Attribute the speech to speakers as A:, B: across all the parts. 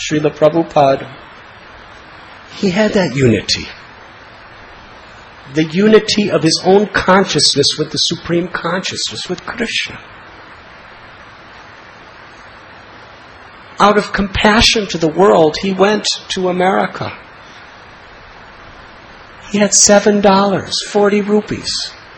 A: Srila Prabhupada, he had that unity. The unity of his own consciousness with the Supreme Consciousness, with Krishna. Out of compassion to the world, he went to America. He had $7, 40 rupees.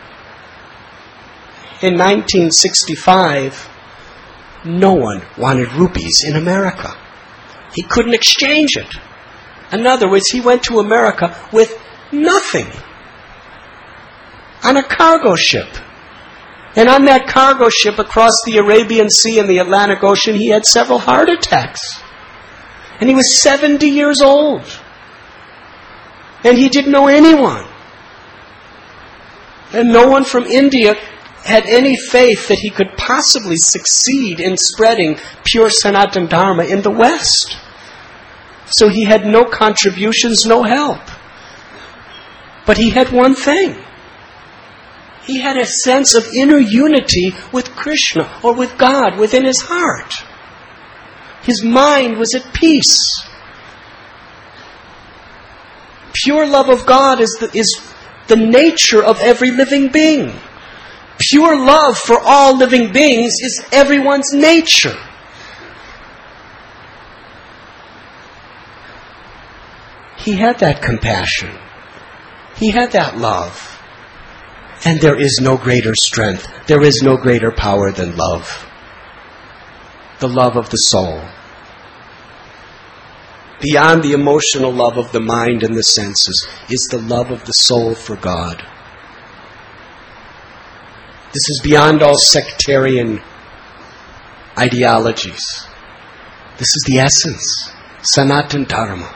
A: In 1965, no one wanted rupees in America. He couldn't exchange it. In other words, he went to America with nothing. On a cargo ship. And on that cargo ship across the Arabian Sea and the Atlantic Ocean, he had several heart attacks. And he was 70 years old. And he didn't know anyone. And no one from India had any faith that he could possibly succeed in spreading pure Sanatana Dharma in the West. So he had no contributions, no help. But he had one thing. He had a sense of inner unity with Krishna or with God within his heart. His mind was at peace. Pure love of God is the nature of every living being. Pure love for all living beings is everyone's nature. He had that compassion. He had that love. And there is no greater strength, there is no greater power than love. The love of the soul. Beyond the emotional love of the mind and the senses is the love of the soul for God. This is beyond all sectarian ideologies. This is the essence, Sanatana Dharma.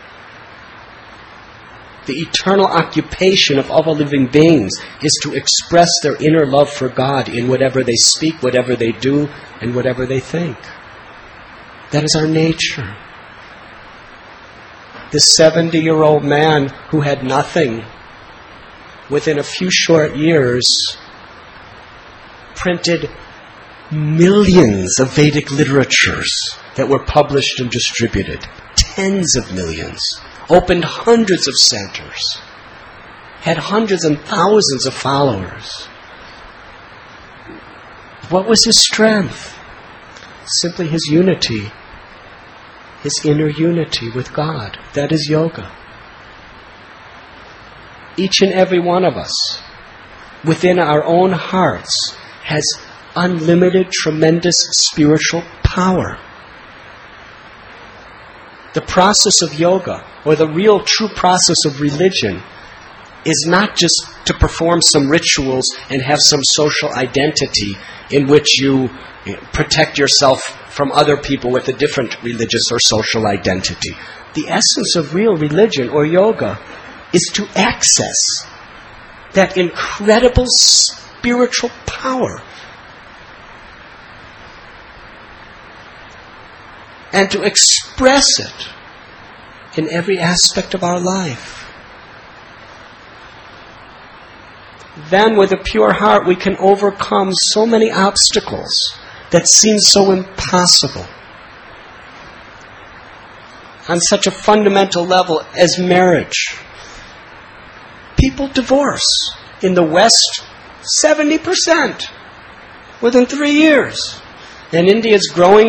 A: The eternal occupation of all living beings is to express their inner love for God in whatever they speak, whatever they do, and whatever they think. That is our nature. This 70-year-old man who had nothing, within a few short years, printed millions of Vedic literatures that were published and distributed. Tens of millions. Opened hundreds of centers. Had hundreds and thousands of followers. What was his strength? Simply his unity. His inner unity with God. That is yoga. Each and every one of us, within our own hearts, has unlimited, tremendous spiritual power. The process of yoga, or the real true process of religion, is not just to perform some rituals and have some social identity in which you protect yourself from other people with a different religious or social identity. The essence of real religion or yoga is to access that incredible spiritual power and to express it in every aspect of our life. Then with a pure heart we can overcome so many obstacles that seem so impossible. On such a fundamental level as marriage. People divorce. In the West, 70% within 3 years. And India is growing.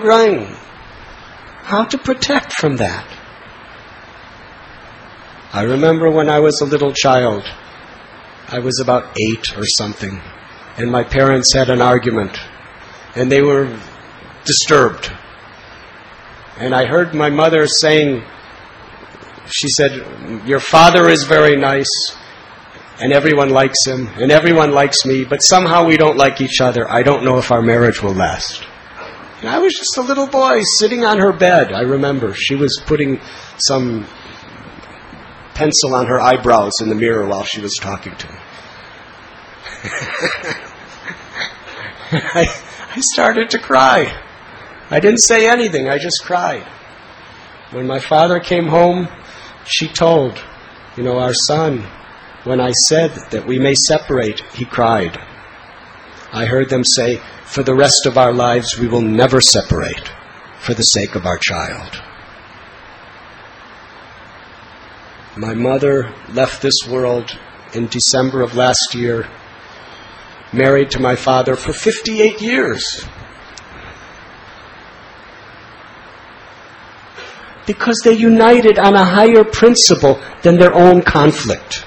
A: How to protect from that? I remember when I was a little child, I was about 8 or something, and my parents had an argument, and they were disturbed. And I heard my mother saying, she said, "Your father is very nice, and everyone likes him, and everyone likes me, but somehow we don't like each other. I don't know if our marriage will last." And I was just a little boy sitting on her bed, I remember. She was putting some pencil on her eyebrows in the mirror while she was talking to me. I started to cry. I didn't say anything, I just cried. When my father came home, she told, our son, when I said that we may separate, he cried. I heard them say, for the rest of our lives we will never separate for the sake of our child. My mother left this world in December of last year, married to my father for 58 years. Because they united on a higher principle than their own conflict.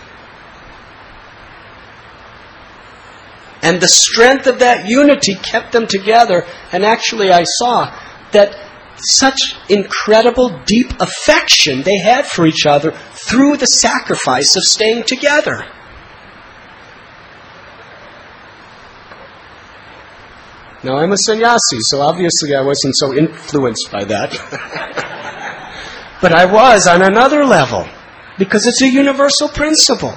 A: And the strength of that unity kept them together. And actually I saw that such incredible deep affection they had for each other through the sacrifice of staying together. Now I'm a sannyasi, so obviously I wasn't so influenced by that. But I was on another level, because it's a universal principle.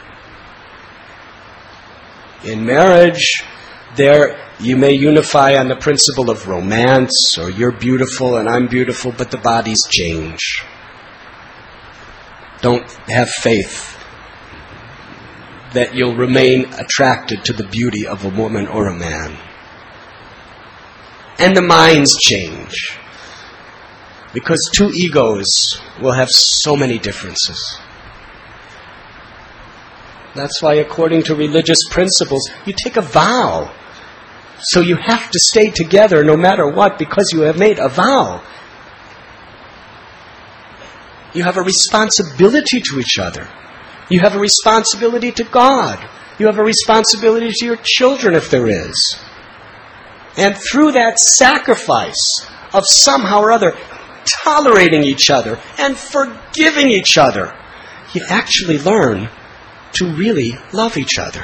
A: In marriage, there you may unify on the principle of romance, or you're beautiful and I'm beautiful, but the bodies change. Don't have faith that you'll remain attracted to the beauty of a woman or a man. And the minds change. Because two egos will have so many differences. That's why, according to religious principles, you take a vow. So you have to stay together no matter what, because you have made a vow. You have a responsibility to each other. You have a responsibility to God. You have a responsibility to your children, if there is. And through that sacrifice of somehow or other tolerating each other and forgiving each other, you actually learn to really love each other.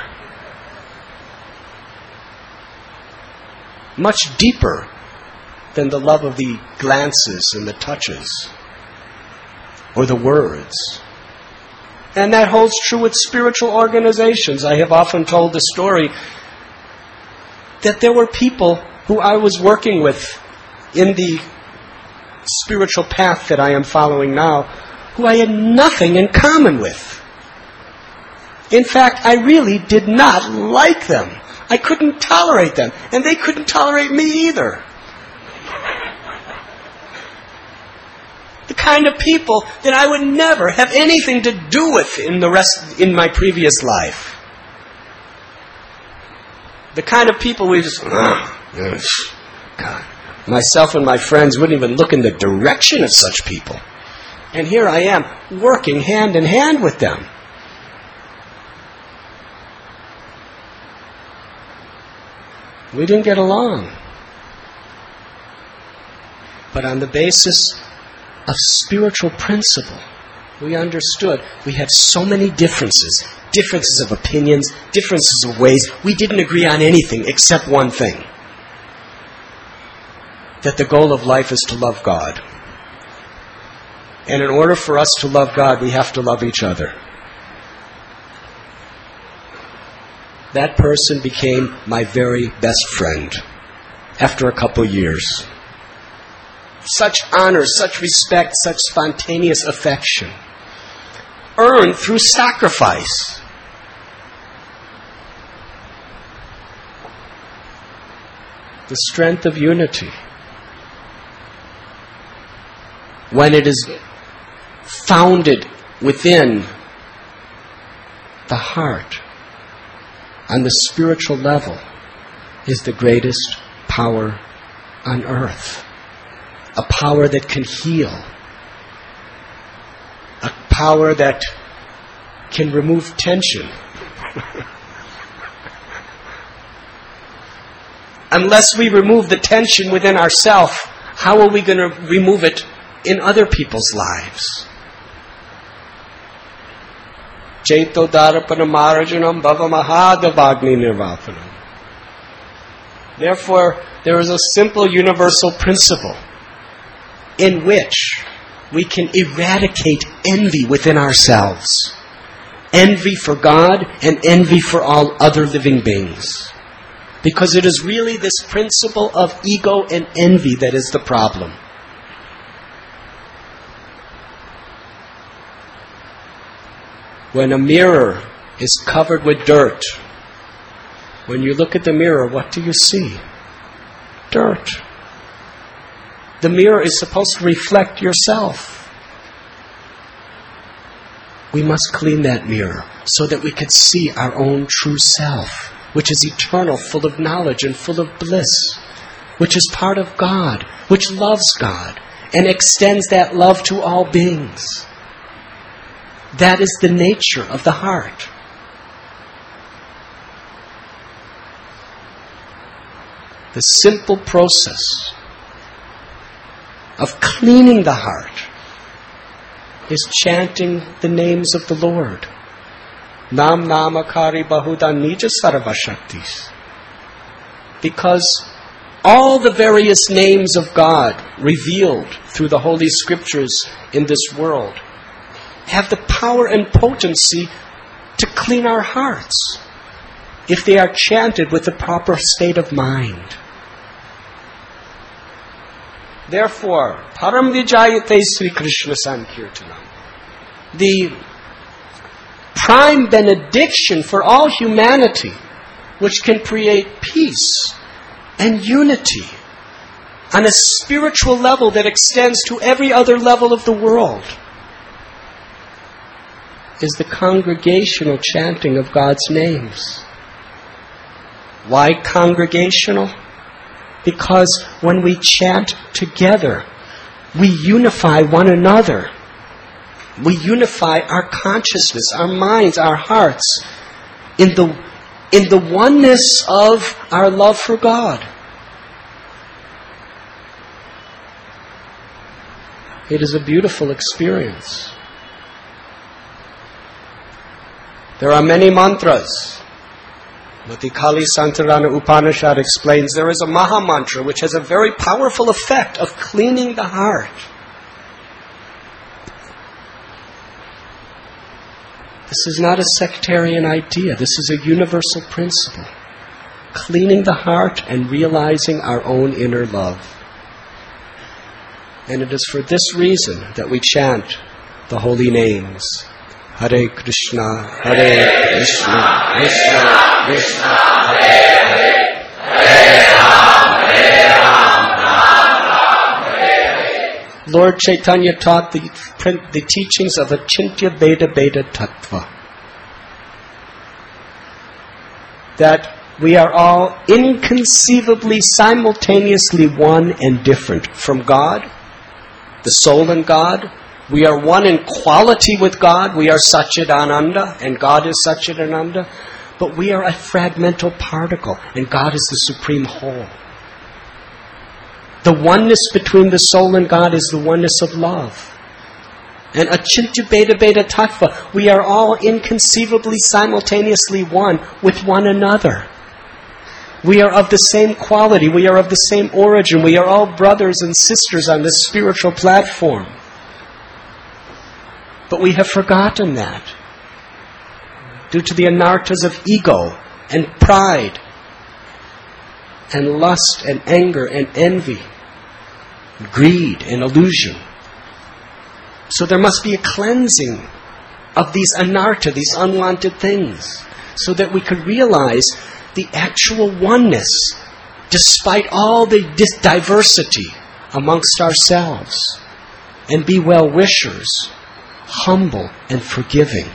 A: Much deeper than the love of the glances and the touches or the words. And that holds true with spiritual organizations. I have often told the story that there were people who I was working with in the spiritual path that I am following now, who I had nothing in common with. In fact, I really did not like them. I couldn't tolerate them, and they couldn't tolerate me either. The kind of people that I would never have anything to do with in my previous life. The kind of people we just, God. Myself and my friends wouldn't even look in the direction of such people. And here I am, working hand in hand with them. We didn't get along. But on the basis of spiritual principle, we understood we have so many differences. Differences of opinions, differences of ways. We didn't agree on anything except one thing. That the goal of life is to love God. And in order for us to love God, we have to love each other. That person became my very best friend after a couple years. Such honor, such respect, such spontaneous affection. Earned through sacrifice. The strength of unity. When it is founded within the heart, on the spiritual level, is the greatest power on earth. A power that can heal. A power that can remove tension. Unless we remove the tension within ourselves, how are we going to remove it in other people's lives? Chaito Darapanam Marajanam Bhava Mahadavagni Nirvapanam. Therefore, there is a simple universal principle in which we can eradicate envy within ourselves. Envy for God and envy for all other living beings. Because it is really this principle of ego and envy that is the problem. When a mirror is covered with dirt, when you look at the mirror, what do you see? Dirt. The mirror is supposed to reflect yourself. We must clean that mirror so that we could see our own true self, which is eternal, full of knowledge and full of bliss, which is part of God, which loves God, and extends that love to all beings. That is the nature of the heart. The simple process of cleaning the heart is chanting the names of the Lord. Nam namakari bahuda nija sarvashaktis. Because all the various names of God revealed through the Holy Scriptures in this world have the power and potency to clean our hearts if they are chanted with the proper state of mind. Therefore, Param Vijayate Sri Krishna Sankirtanam, the prime benediction for all humanity, which can create peace and unity on a spiritual level that extends to every other level of the world, is the congregational chanting of God's names. Why congregational? Because when we chant together, we unify one another. We unify our consciousness, our minds, our hearts in the oneness of our love for God. It is a beautiful experience. There are many mantras. But the Kali Santarana Upanishad explains there is a Maha Mantra which has a very powerful effect of cleaning the heart. This is not a sectarian idea. This is a universal principle. Cleaning the heart and realizing our own inner love. And it is for this reason that we chant the holy names. Hare Krishna, Hare Krishna, Krishna Krishna, Hare Hare, Hare Ram, Ram Hare Hare. Lord Chaitanya taught the teachings of Achintya Bheda Bheda Tattva. That we are all inconceivably, simultaneously one and different from God, the soul and God. We are one in quality with God. We are Satchidananda, and God is Satchidananda. But we are a fragmental particle, and God is the supreme whole. The oneness between the soul and God is the oneness of love. And Achintya Bheda Bheda Tattva, we are all inconceivably, simultaneously one with one another. We are of the same quality. We are of the same origin. We are all brothers and sisters on this spiritual platform. But we have forgotten that due to the anarthas of ego and pride and lust and anger and envy, greed and illusion. So there must be a cleansing of these anartha, these unwanted things, so that we could realize the actual oneness despite all the diversity amongst ourselves and be well-wishers, humble and forgiving.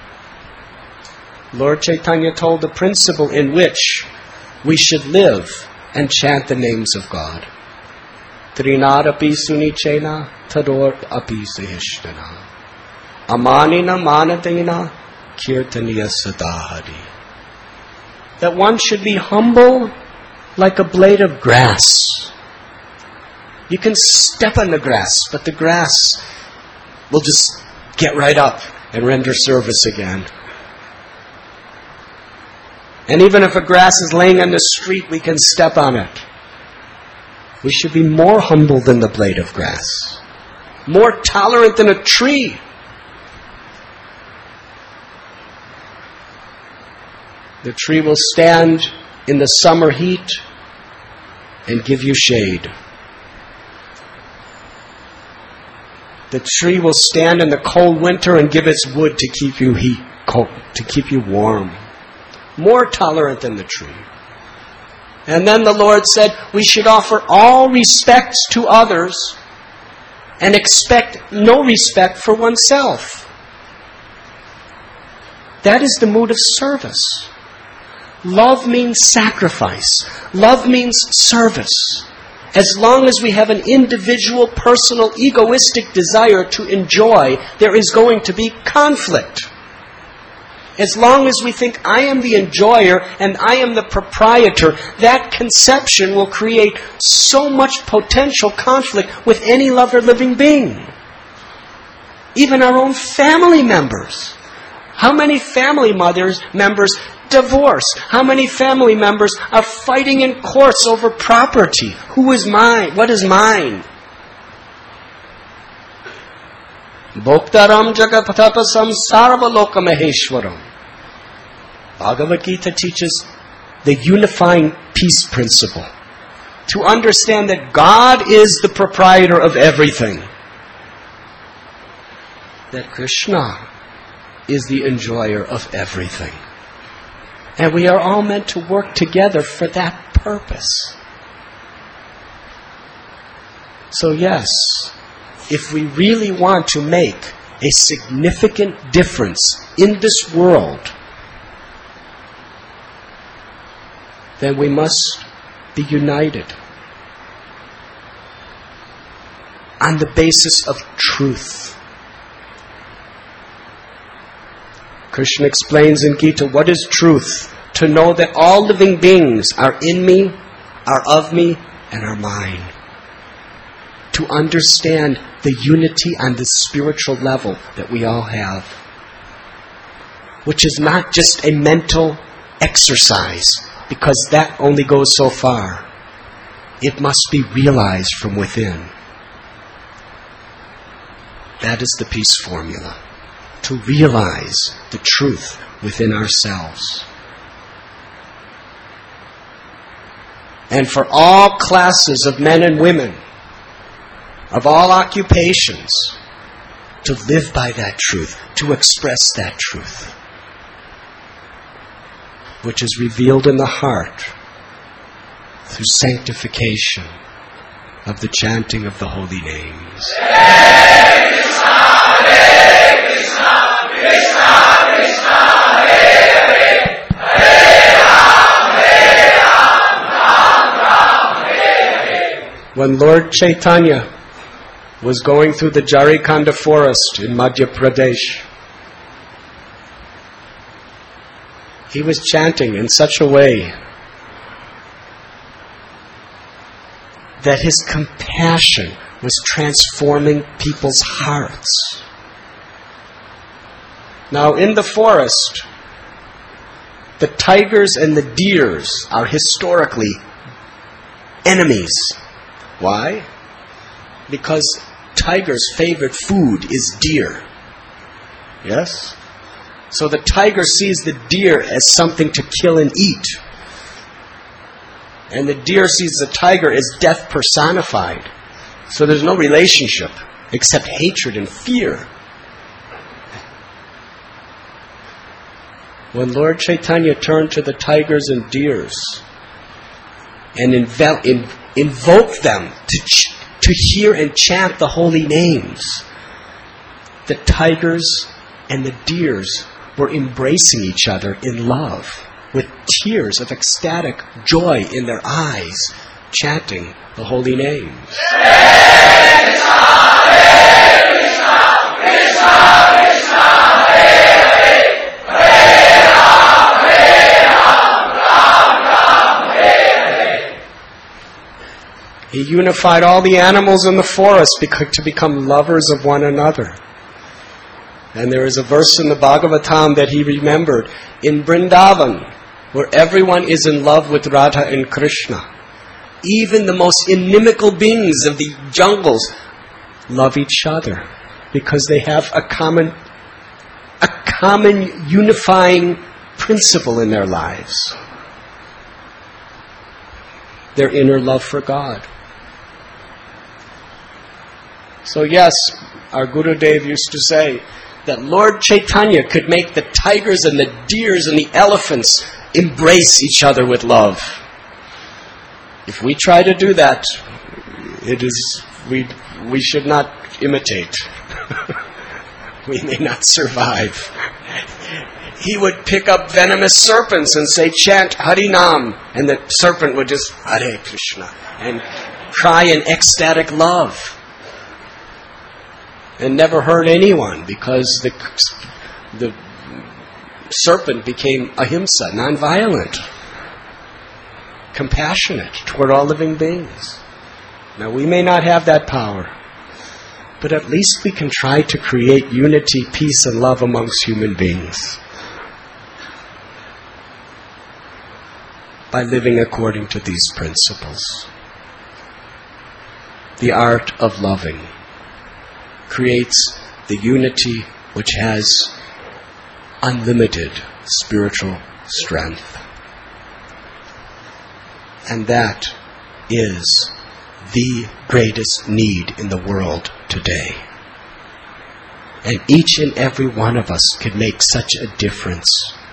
A: Lord Chaitanya told the principle in which we should live and chant the names of God. Trinadapi sunichena tador api sahishtana amanina manadena kirtaniya sadahari. That one should be humble like a blade of grass. You can step on the grass, but the grass will just get right up and render service again. And even if a grass is laying on the street, we can step on it. We should be more humble than the blade of grass, more tolerant than a tree. The tree will stand in the summer heat and give you shade. The tree will stand in the cold winter and give its wood to keep you to keep you warm. More tolerant than the tree. And then the Lord said, we should offer all respect to others and expect no respect for oneself. That is the mood of service. Love means sacrifice. Love means service. As long as we have an individual, personal, egoistic desire to enjoy, there is going to be conflict. As long as we think I am the enjoyer and I am the proprietor, that conception will create so much potential conflict with any other living being. Even our own family members. How many family members divorce? How many family members are fighting in courts over property? Who is mine? What is mine? Bhoktaram jagatapasam sarvalokam maheshwaram. Bhagavad Gita teaches the unifying peace principle. To understand that God is the proprietor of everything. That Krishna is the enjoyer of everything. And we are all meant to work together for that purpose. So yes, if we really want to make a significant difference in this world, then we must be united on the basis of truth. Krishna explains in Gita, what is truth? To know that all living beings are in me, are of me, and are mine. To understand the unity on the spiritual level that we all have. Which is not just a mental exercise, because that only goes so far. It must be realized from within. That is the peace formula. To realize the truth within ourselves. And for all classes of men and women, of all occupations, to live by that truth, to express that truth, which is revealed in the heart through sanctification of the chanting of the holy names. When Lord Chaitanya was going through the Jharikanda forest in Madhya Pradesh, he was chanting in such a way that his compassion was transforming people's hearts. Now, in the forest, the tigers and the deers are historically enemies. Why? Because tigers' favorite food is deer. Yes? So the tiger sees the deer as something to kill and eat. And the deer sees the tiger as death personified. So there's no relationship except hatred and fear. When Lord Chaitanya turned to the tigers and deers and invoked them to hear and chant the holy names, the tigers and the deers were embracing each other in love, with tears of ecstatic joy in their eyes, chanting the holy names. He unified all the animals in the forest to become lovers of one another. And there is a verse in the Bhagavatam that he remembered. In Vrindavan, where everyone is in love with Radha and Krishna, even the most inimical beings of the jungles love each other because they have a common unifying principle in their lives. Their inner love for God. So yes, our Gurudev used to say that Lord Chaitanya could make the tigers and the deers and the elephants embrace each other with love. If we try to do that, we should not imitate. We may not survive. he would pick up venomous serpents and say, chant Harinam, and the serpent would just, Hare Krishna, and cry in ecstatic love. And never hurt anyone, because the serpent became ahimsa, non-violent, compassionate toward all living beings. Now, we may not have that power, but at least we can try to create unity, peace, and love amongst human beings by living according to these principles. The art of loving creates the unity which has unlimited spiritual strength. And that is the greatest need in the world today. And each and every one of us can make such a difference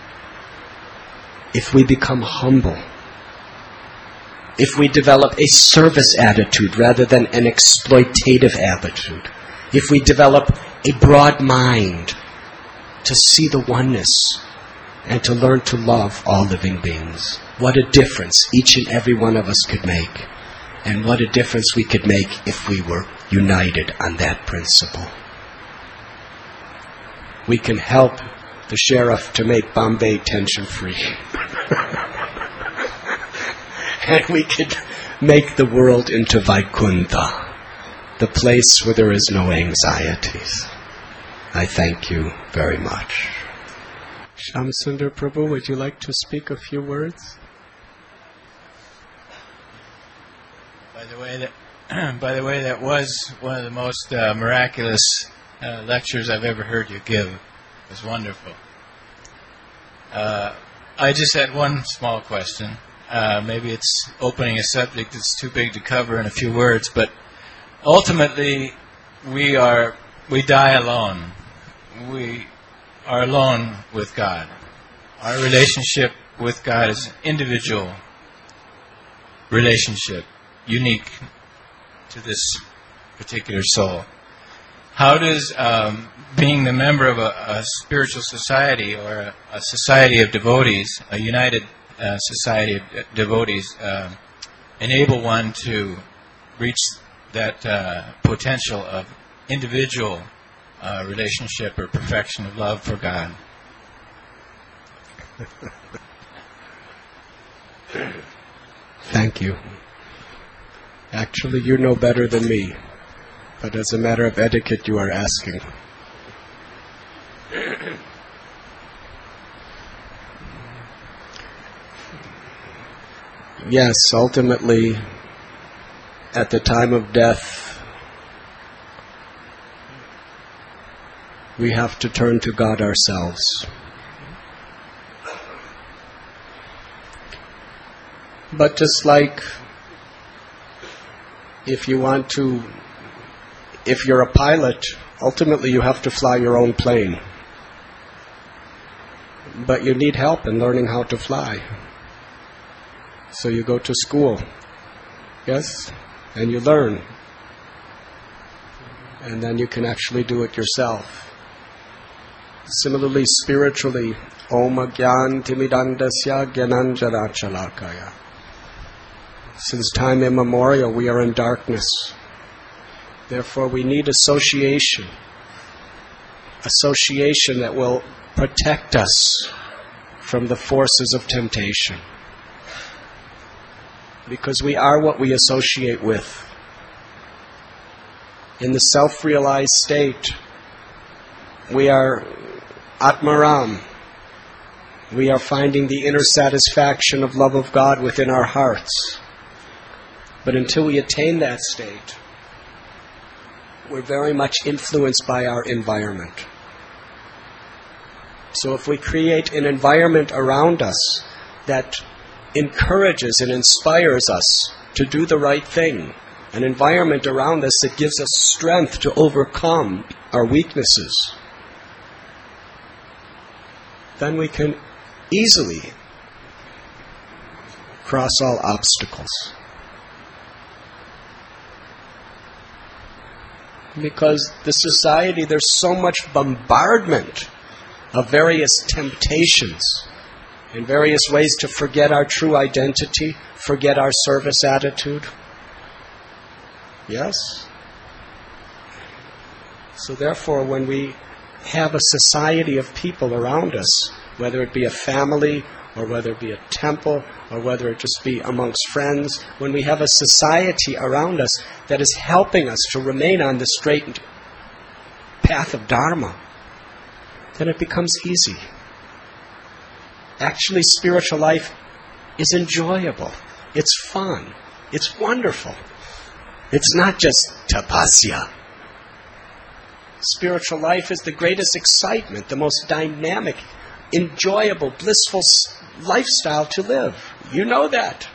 A: if we become humble, if we develop a service attitude rather than an exploitative attitude, if we develop a broad mind to see the oneness and to learn to love all living beings. What a difference each and every one of us could make. And what a difference we could make if we were united on that principle. We can help the sheriff to make Bombay tension-free. And we could make the world into Vaikuntha, the place where there is no anxieties. I thank you very much. Shamsundar Prabhu, would you like to speak a few words?
B: By the way, that was one of the most miraculous lectures I've ever heard you give. It was wonderful. I just had one small question. Maybe it's opening a subject that's too big to cover in a few words, but ultimately we die alone. We are alone with God. Our relationship with God is an individual relationship, unique to this particular soul. How does being the member of a spiritual society or a society of devotees, a united society of devotees, enable one to reach that potential of individual relationship or perfection of love for God?
A: Thank you. Actually, you know better than me, but as a matter of etiquette, you are asking. Yes, ultimately, at the time of death, we have to turn to God ourselves. But just like if you're a pilot, ultimately you have to fly your own plane. But you need help in learning how to fly. So you go to school, yes, and you learn. And then you can actually do it yourself. Similarly, spiritually, Om Gyan Timidandasya Gyananjana Chalakaya. Since time immemorial, we are in darkness. Therefore, we need association. Association that will protect us from the forces of temptation. Because we are what we associate with. In the self-realized state, we are Atmaram. We are finding the inner satisfaction of love of God within our hearts. But until we attain that state, we're very much influenced by our environment. So if we create an environment around us that encourages and inspires us to do the right thing, an environment around us that gives us strength to overcome our weaknesses, then we can easily cross all obstacles. Because the society, there's so much bombardment of various temptations and various ways to forget our true identity, forget our service attitude. Yes? So therefore, when we have a society of people around us, whether it be a family or whether it be a temple or whether it just be amongst friends, when we have a society around us that is helping us to remain on the straight path of Dharma, then it becomes easy. Actually, spiritual life is enjoyable. It's fun. It's wonderful. It's not just tapasya. Spiritual life is the greatest excitement, the most dynamic, enjoyable, blissful lifestyle to live. You know that.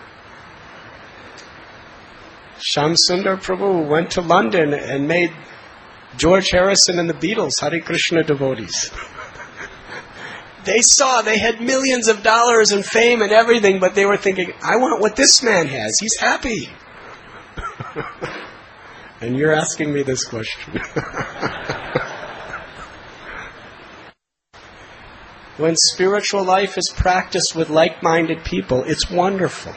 A: Shyam Sundar Prabhu went to London and made George Harrison and the Beatles Hare Krishna devotees. They had millions of dollars and fame and everything, but they were thinking, I want what this man has. He's happy. And you're asking me this question. When spiritual life is practiced with like-minded people, it's wonderful.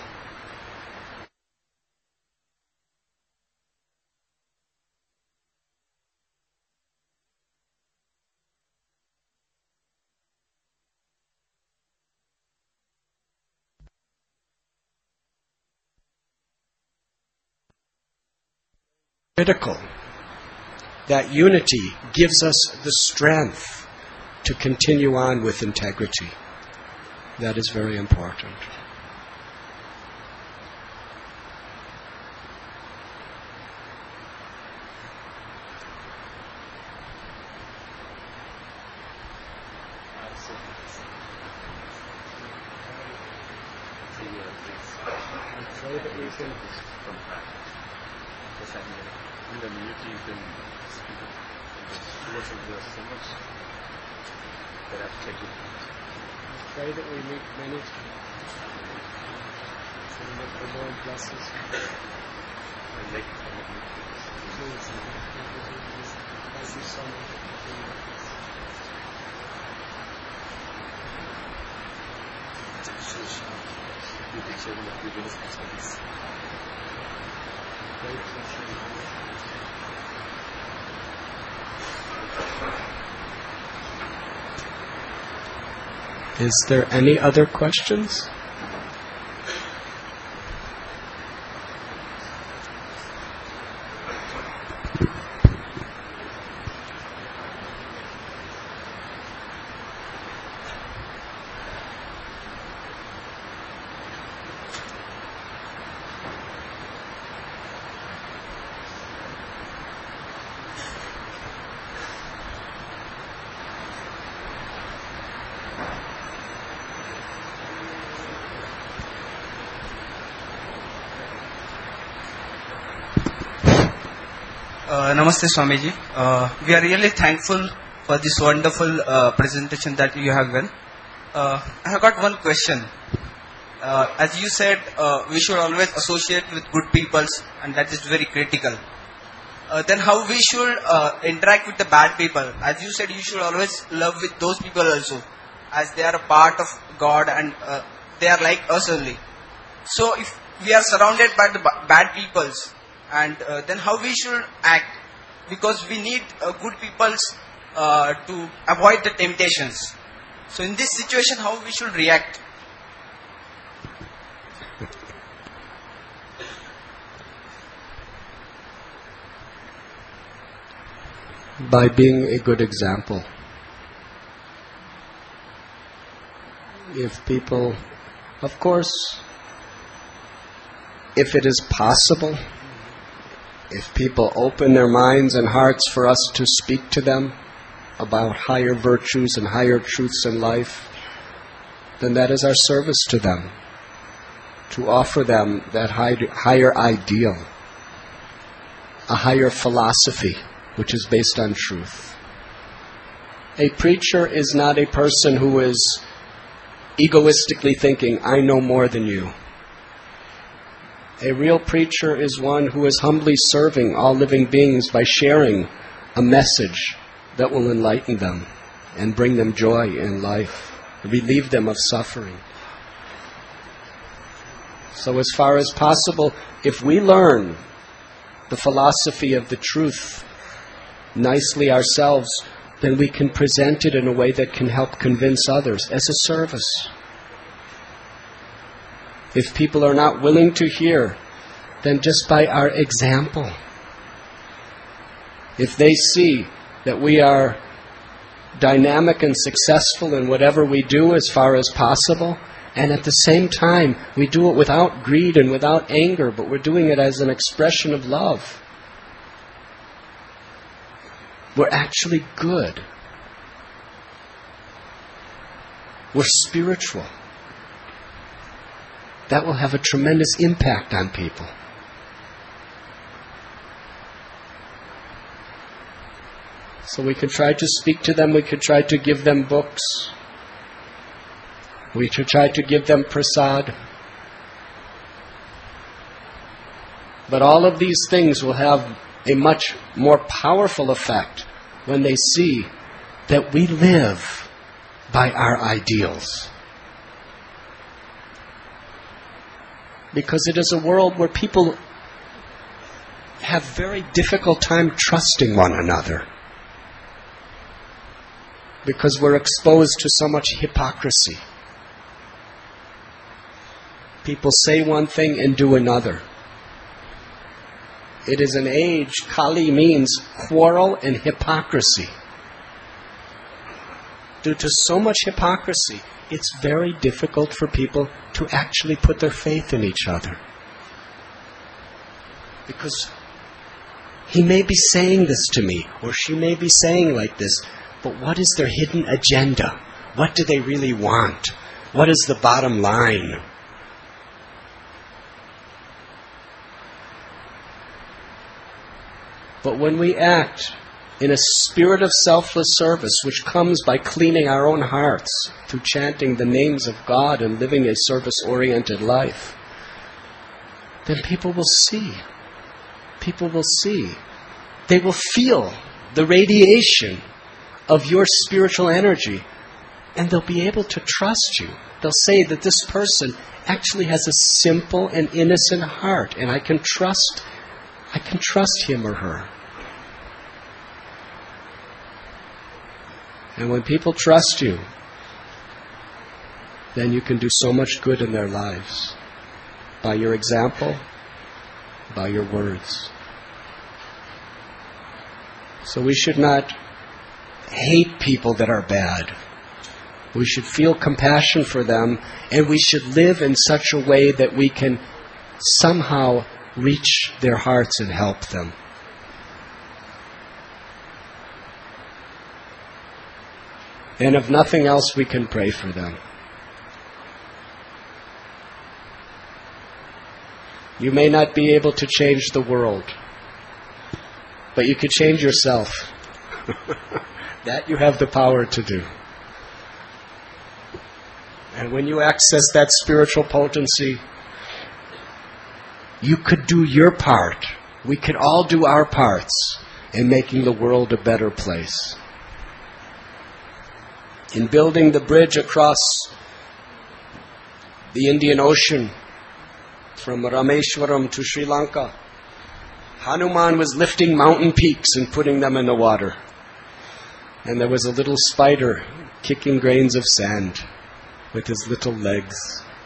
A: Critical. That unity gives us the strength to continue on with integrity. That is very important.
C: In the community, you can speak of the towards of so much that I've checked it.
A: Pray that we meet many times. And that the Lord blesses us.
C: I like
A: Thank you so much.
C: you can share the videos and studies.
A: Is there any other questions?
D: Namaste Swamiji. We are really thankful for this wonderful presentation that you have given. I have got one question. As you said, we should always associate with good peoples, and that is very critical. Then how we should interact with the bad people? As you said, you should always love with those people also, as they are a part of God and they are like us only. So if we are surrounded by the bad peoples, and then how we should act? Because we need good peoples to avoid the temptations. So in this situation, how we should react?
A: By being a good example. If people, of course, if it is possible, if people open their minds and hearts for us to speak to them about higher virtues and higher truths in life, then that is our service to them, to offer them that higher ideal, a higher philosophy which is based on truth. A preacher is not a person who is egoistically thinking, I know more than you. A real preacher is one who is humbly serving all living beings by sharing a message that will enlighten them. and bring them joy in life, relieve them of suffering. So as far as possible, if we learn the philosophy of the truth nicely ourselves, then we can present it in a way that can help convince others as a service. If people are not willing to hear, then just by our example. If they see that we are dynamic and successful in whatever we do as far as possible, and at the same time we do it without greed and without anger, but we're doing it as an expression of love, we're actually good. We're spiritual. That will have a tremendous impact on people. So we can try to speak to them, we can try to give them books, we should try to give them prasad. But all of these things will have a much more powerful effect when they see that we live by our ideals. Because it is a world where people have very difficult time trusting one another. Because we're exposed to so much hypocrisy. People say one thing and do another. It is an age, Kali means quarrel and hypocrisy. Due to so much hypocrisy, it's very difficult for people to actually put their faith in each other. Because he may be saying this to me, or she may be saying like this, but what is their hidden agenda? What do they really want? What is the bottom line? But when we act in a spirit of selfless service, which comes by cleaning our own hearts through chanting the names of God and living a service-oriented life, then people will see. People will see. They will feel the radiation of your spiritual energy, and they'll be able to trust you. They'll say that this person actually has a simple and innocent heart, and I can trust him or her. And when people trust you, then you can do so much good in their lives. By your example, by your words. So we should not hate people that are bad. We should feel compassion for them, and we should live in such a way that we can somehow reach their hearts and help them. And if nothing else, we can pray for them. You may not be able to change the world, but you can change yourself. That you have the power to do. And when you access that spiritual potency, you could do your part. We could all do our parts in making the world a better place. In building the bridge across the Indian Ocean from Rameshwaram to Sri Lanka, Hanuman was lifting mountain peaks and putting them in the water. And there was a little spider kicking grains of sand with his little legs.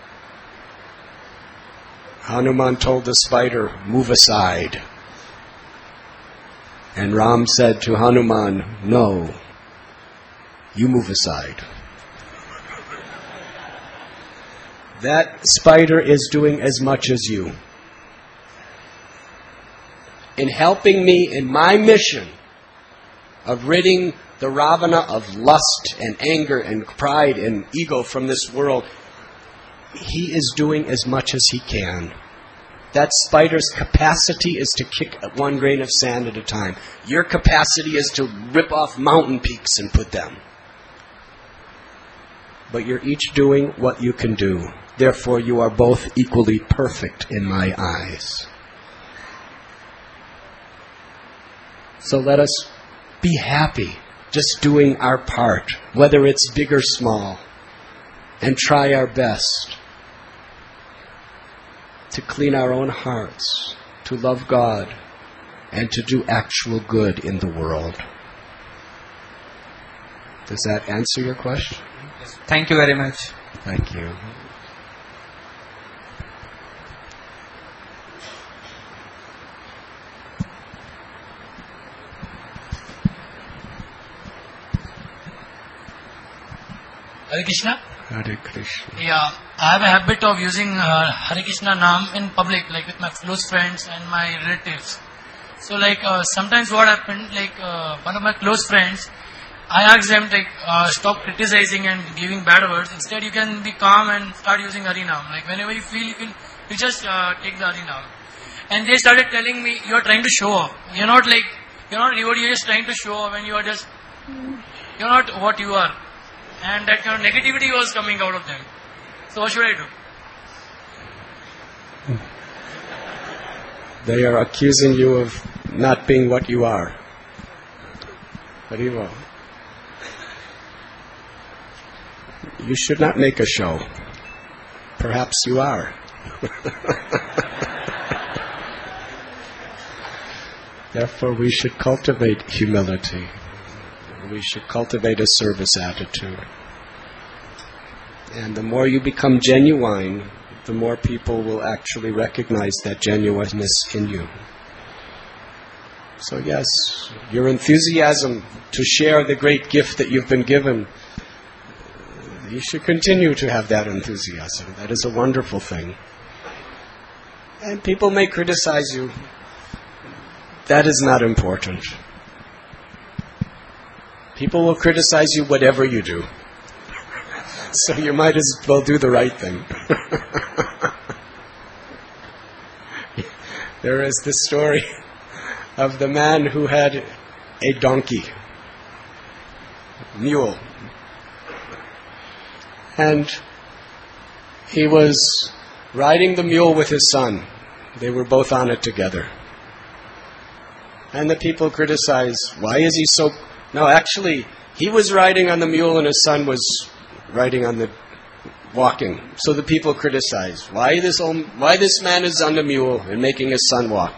A: Hanuman told the spider, "Move aside." And Ram said to Hanuman, "No, you move aside." That spider is doing as much as you. In helping me in my mission of ridding the Ravana of lust and anger and pride and ego from this world, he is doing as much as he can. That spider's capacity is to kick one grain of sand at a time. Your capacity is to rip off mountain peaks and put them. But you're each doing what you can do. Therefore, you are both equally perfect in my eyes. So let us be happy just doing our part, whether it's big or small, and try our best to clean our own hearts, to love God, and to do actual good in the world. Does that answer your question?
D: Thank you very much.
A: Thank you.
E: Hare Krishna.
A: Hare Krishna.
E: Yeah, I have a habit of using Hare Krishna Naam in public, like with my close friends and my relatives. So sometimes what happened, one of my close friends, I asked them stop criticizing and giving bad words. Instead, you can be calm and start using Hari Naam. Like whenever you feel, you just take the Hari Naam. And they started telling me, you are trying to show off. You're not reward, you're just trying to show off, and you're not what you are. And that kind of negativity was coming out of them. So what should I do?
A: They are accusing you of not being what you are. Very well. You should not make a show. Perhaps you are. Therefore, we should cultivate humility. We should cultivate a service attitude. And the more you become genuine, the more people will actually recognize that genuineness in you. So yes, your enthusiasm to share the great gift that you've been given, you should continue to have that enthusiasm. That is a wonderful thing. And people may criticize you. That is not important. People will criticize you whatever you do. So you might as well do the right thing. There is this story of the man who had a donkey, mule. And he was riding the mule with his son. They were both on it together. And the people criticized, why is he so... No, actually, he was riding on the mule and his son was riding on the walking. So the people criticized, why this man is on the mule and making his son walk.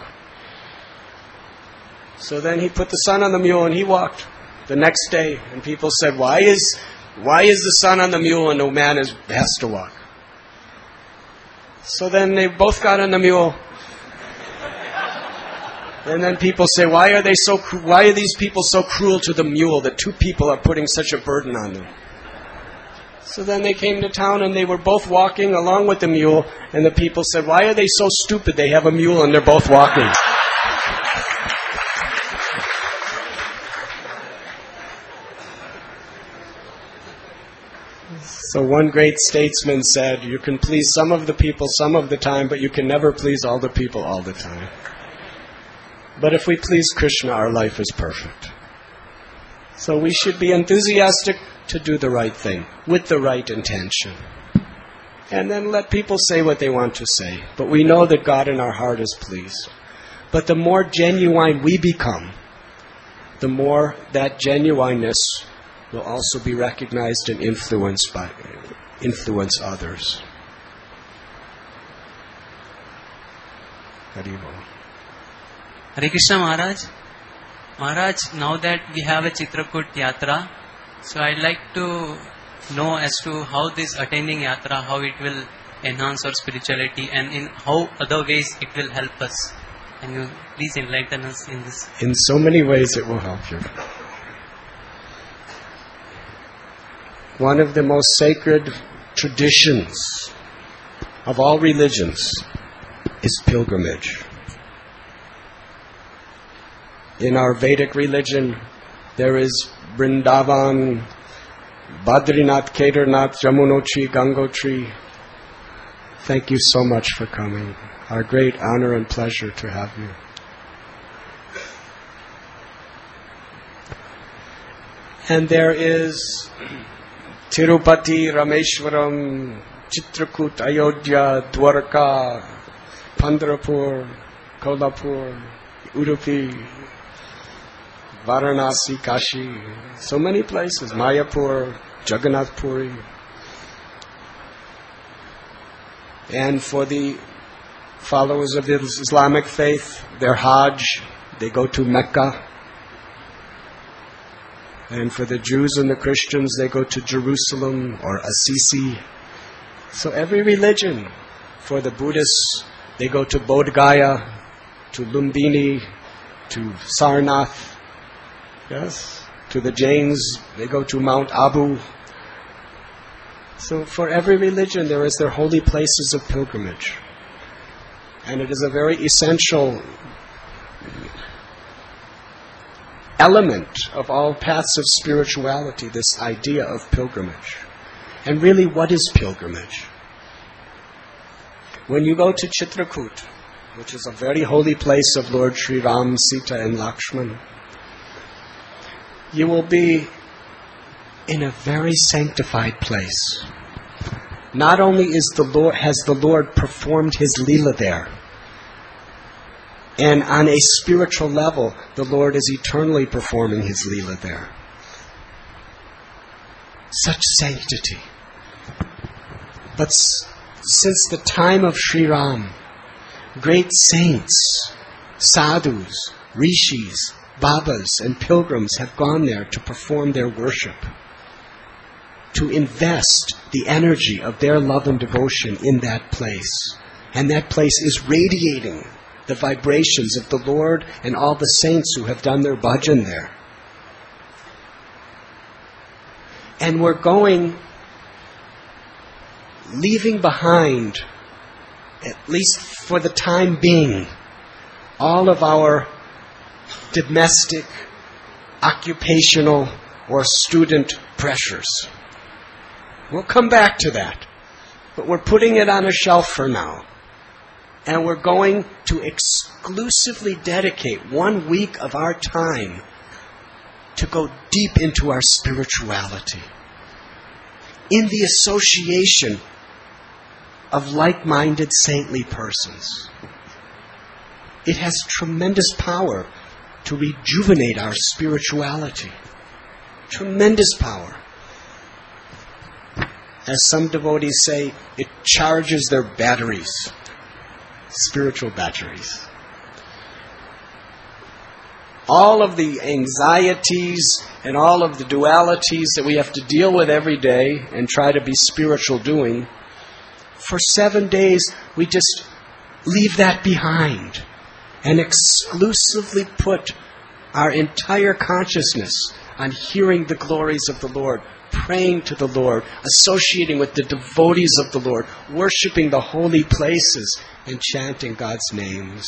A: So then he put the son on the mule and he walked the next day. And people said, why is the son on the mule and the man has to walk? So then they both got on the mule. And then people say, why are these people so cruel to the mule that two people are putting such a burden on them? So then they came to town and they were both walking along with the mule, and the people said, why are they so stupid? They have a mule and they're both walking. So one great statesman said, you can please some of the people some of the time, but you can never please all the people all the time. But if we please Krishna, our life is perfect. So we should be enthusiastic to do the right thing, with the right intention. And then let people say what they want to say. But we know that God in our heart is pleased. But the more genuine we become, the more that genuineness will also be recognized and influence others. Haribol.
F: Hare Krishna Maharaj. Maharaj, now that we have a Chitrakoot Yatra, so I'd like to know as to how this attending Yatra, how it will enhance our spirituality and in how other ways it will help us. Can you please enlighten us in this?
A: In so many ways it will help you. One of the most sacred traditions of all religions is pilgrimage. In our Vedic religion, there is Vrindavan, Badrinath, Kedarnath, Yamunotri, Gangotri. Thank you so much for coming. Our great honor and pleasure to have you. And there is Tirupati, Rameshwaram, Chitrakoot, Ayodhya, Dwarka, Pandharpur, Kolhapur, Udupi, Varanasi, Kashi, so many places, Mayapur, Jagannath Puri. And for the followers of the Islamic faith, their Hajj, they go to Mecca. And for the Jews and the Christians, they go to Jerusalem or Assisi. So every religion, for the Buddhists, they go to Bodh Gaya, to Lumbini, to Sarnath. Yes? To the Jains, they go to Mount Abu. So for every religion, there is their holy places of pilgrimage. And it is a very essential element of all paths of spirituality, this idea of pilgrimage. And really, what is pilgrimage? When you go to Chitrakoot, which is a very holy place of Lord Sri Ram, Sita and Lakshman, you will be in a very sanctified place. Not only has the Lord performed His Leela there, and on a spiritual level, the Lord is eternally performing His Leela there. Such sanctity. But since the time of Sri Ram, great saints, sadhus, rishis, babas, and pilgrims have gone there to perform their worship, to invest the energy of their love and devotion in that place. And that place is radiating the vibrations of the Lord and all the saints who have done their bhajan there. And we're leaving behind, at least for the time being, all of our domestic, occupational, or student pressures. We'll come back to that. But we're putting it on a shelf for now. And we're going to exclusively dedicate 1 week of our time to go deep into our spirituality, in the association of like-minded saintly persons. It has tremendous power to rejuvenate our spirituality. Tremendous power. As some devotees say, it charges their batteries, spiritual batteries. All of the anxieties and all of the dualities that we have to deal with every day and try to be spiritual doing, for 7 days we just leave that behind and exclusively put our entire consciousness on hearing the glories of the Lord, praying to the Lord, associating with the devotees of the Lord, worshiping the holy places, and chanting God's names.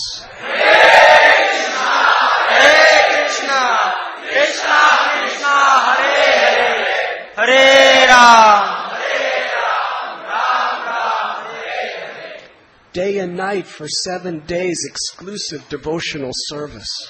D: Hare Ram.
A: Day and night for 7 days, exclusive devotional service.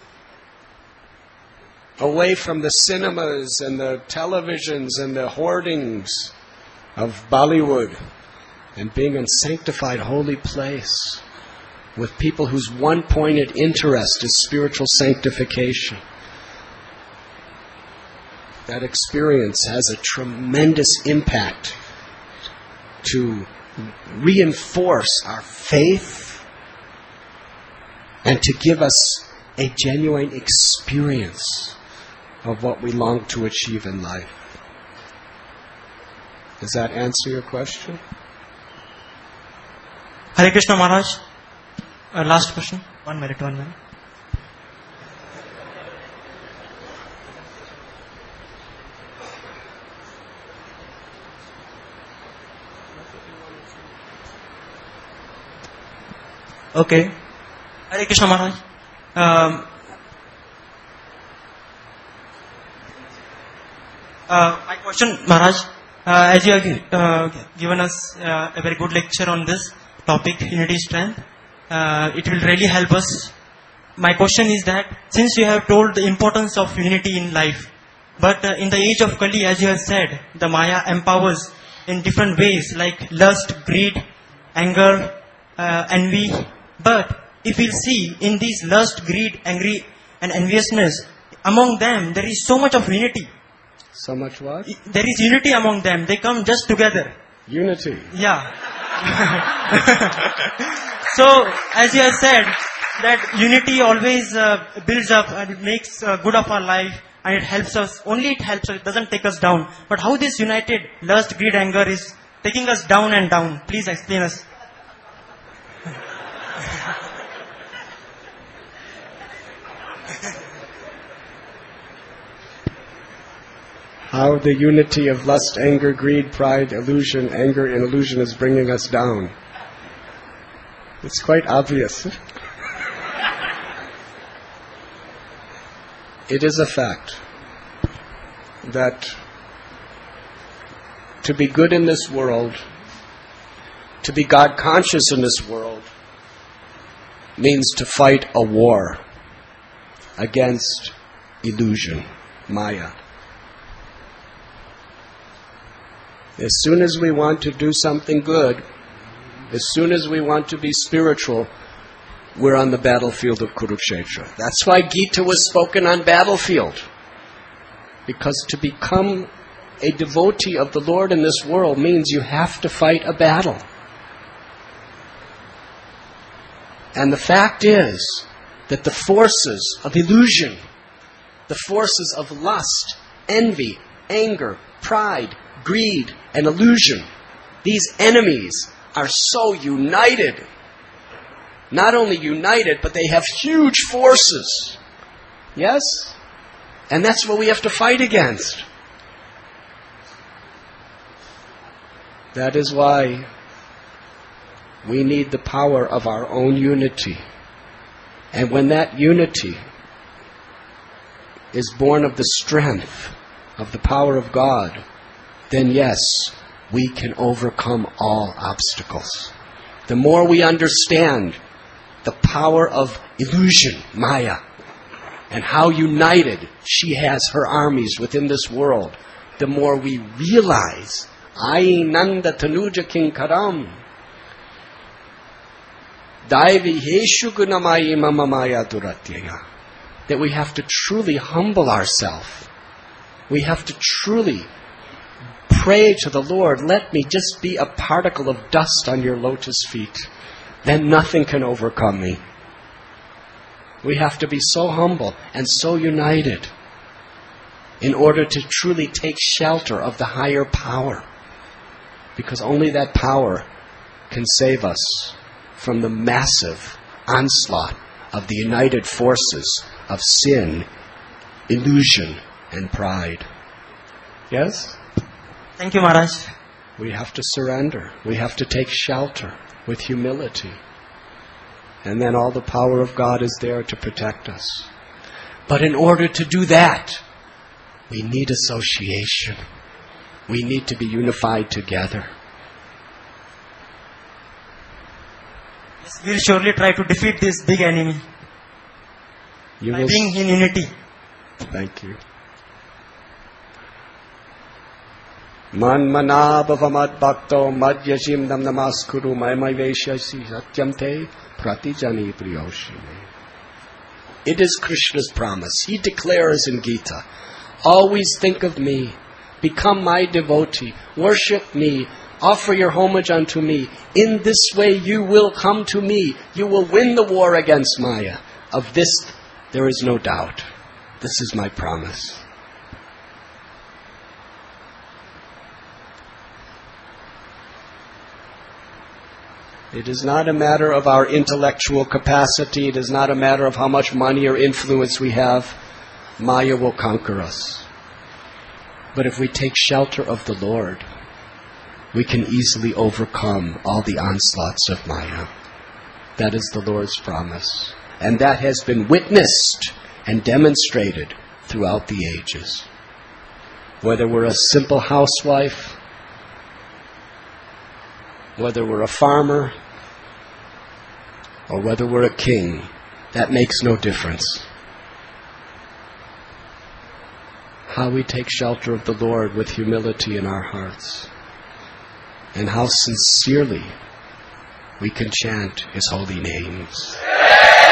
A: Away from the cinemas and the televisions and the hoardings of Bollywood, and being in sanctified holy place with people whose one-pointed interest is spiritual sanctification. That experience has a tremendous impact to reinforce our faith and to give us a genuine experience of what we long to achieve in life. Does that answer your question?
G: Hare Krishna Maharaj. Last question. 1 minute. Okay. Hare Krishna Maharaj. My question, Maharaj, as you have given us a very good lecture on this topic, unity strength, it will really help us. My question is that, since you have told the importance of unity in life, but in the age of Kali, as you have said, the Maya empowers in different ways, like lust, greed, anger, envy. But if we'll see in these lust, greed, anger, and enviousness, among them there is so much of unity.
A: So much what?
G: There is unity among them. They come just together.
A: Unity.
G: Yeah. So, as you have said, that unity always builds up and it makes good of our life and it helps us. Only it helps us. It doesn't take us down. But how this united lust, greed, anger is taking us down and down? Please explain us.
A: How the unity of lust, anger, greed, pride, illusion, anger, and illusion is bringing us down. It's quite obvious. It is a fact that to be good in this world, to be God conscious in this world, means to fight a war against illusion, Maya. As soon as we want to do something good, as soon as we want to be spiritual, we're on the battlefield of Kurukshetra. That's why Gita was spoken on battlefield. Because to become a devotee of the Lord in this world means you have to fight a battle. And the fact is that the forces of illusion, the forces of lust, envy, anger, pride, greed, and illusion, these enemies are so united. Not only united, but they have huge forces. Yes? And that's what we have to fight against. That is why we need the power of our own unity. And when that unity is born of the strength of the power of God, then yes, we can overcome all obstacles. The more we understand the power of illusion, Maya, and how united she has her armies within this world, the more we realize, Ai Nanda Tanuja Kinkaram, Daivi Heshu Gunamayi Mama Maya Duratyaya, that we have to truly humble ourselves. We have to truly pray to the Lord, let me just be a particle of dust on your lotus feet. Then nothing can overcome me. We have to be so humble and so united in order to truly take shelter of the higher power. Because only that power can save us from the massive onslaught of the united forces of sin, illusion, and pride. Yes?
G: Thank you, Maharaj.
A: We have to surrender. We have to take shelter with humility. And then all the power of God is there to protect us. But in order to do that, we need association. We need to be unified together.
G: Yes, we'll surely try to defeat this big enemy by being in unity.
A: Thank you. Man manabhavamad bhakto madhyashim dam namaskuru maimaveshasi satyam te pratijani priyoshime. It is Krishna's promise. He declares in Gita, always think of me, become my devotee, worship me, offer your homage unto me. In this way you will come to me. You will win the war against Maya. Of this there is no doubt. This is my promise. It is not a matter of our intellectual capacity. It is not a matter of how much money or influence we have. Maya will conquer us. But if we take shelter of the Lord, we can easily overcome all the onslaughts of Maya. That is the Lord's promise. And that has been witnessed and demonstrated throughout the ages. Whether we're a simple housewife, whether we're a farmer, or whether we're a king, that makes no difference. How we take shelter of the Lord with humility in our hearts, and how sincerely we can chant His holy names.